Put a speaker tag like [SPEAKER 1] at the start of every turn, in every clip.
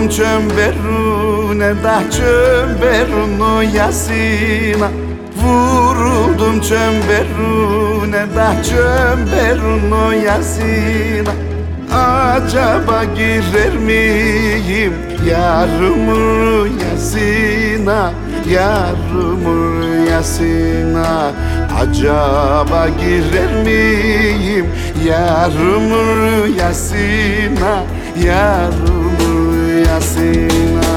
[SPEAKER 1] çemberine da çemberin yasına. Vuruldum çemberine da çemberin yasına. Acaba girer miyim yarımın yasına, yarımın yasına? Acaba girer miyim yarımın yasına, yarımın yasına?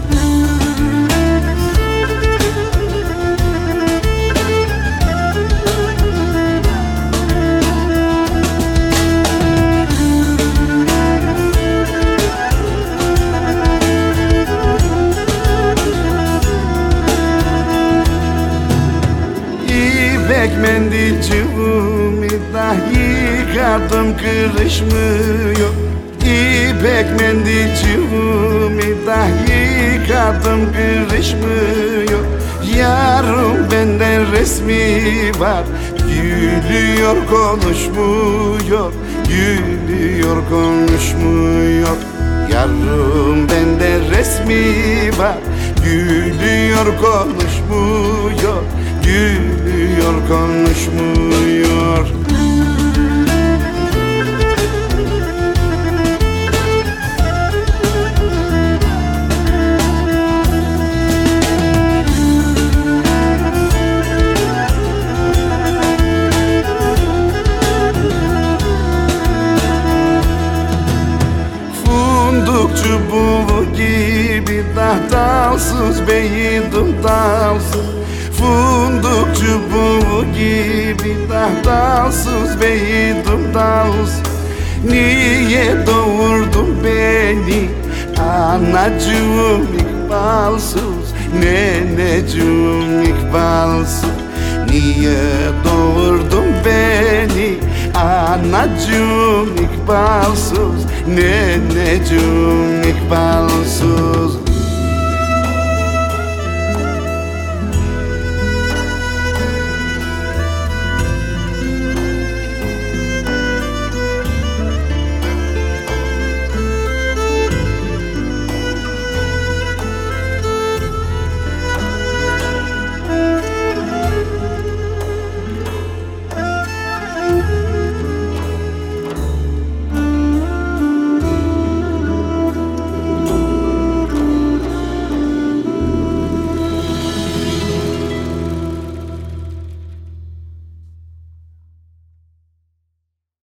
[SPEAKER 1] İpek mendilciğimi dahi yıkadım kırışmıyor. İpek mendilciğimi dahi yıkadım kırışmıyor. Yarın benden resmi var, gülüyor konuşmuyor, gülüyor konuşmuyor. Yarın benden resmi var, gülüyor konuşmuyor, gülüyor konuşmuyor. Fındık çubuğu gibi dalsız beydim dalsız. Fındık çubuğu gibi dalsız beydim dalsız. Niye doğurdun beni anacığım ikbalsız, neneciğim ikbalsız? Niye doğurdun beni anacığım ikbalsız, neneciğim ikbalsız?